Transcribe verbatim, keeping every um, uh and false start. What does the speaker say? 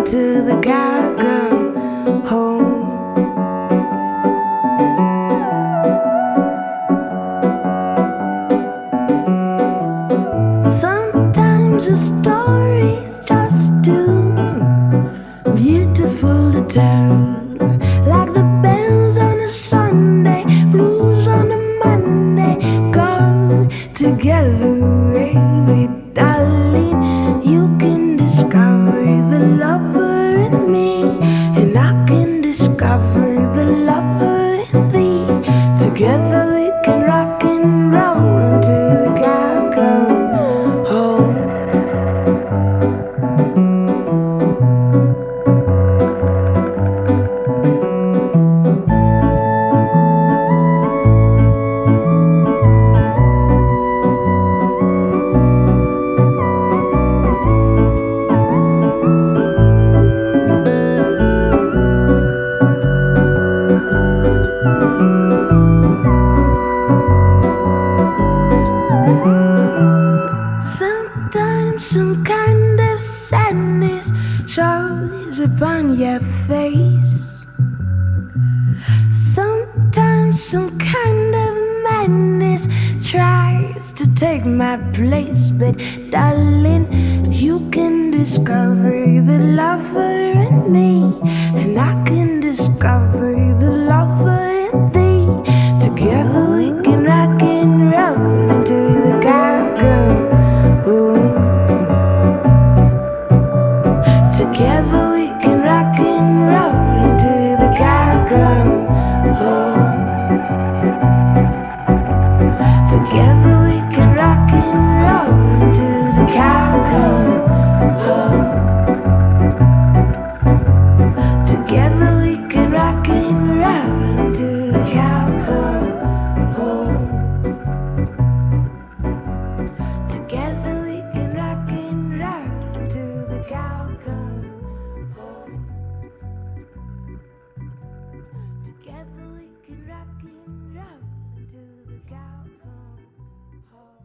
until the cow come home. Sometimes a story's just too beautiful to tell, like the bells on a Sunday, blues on a Monday, go together, baby, darling. You can discover the lover in me, and I can discover the lover in thee. Together we can rock and roll until the cow come home. Sometimes some kind of sadness shows upon your face. Sometimes some kind of madness tries to take my place. But darling, you can discover the lover in me, and I can discover the lover in thee. Together we can rock and roll until the cow come. Together we can rock and roll until the cow come home. Together we can rock and roll until the cow come home. Together we can rock and roll until the cow come home. Together we can rock and roll until the cow come home. Together we can rock and roll.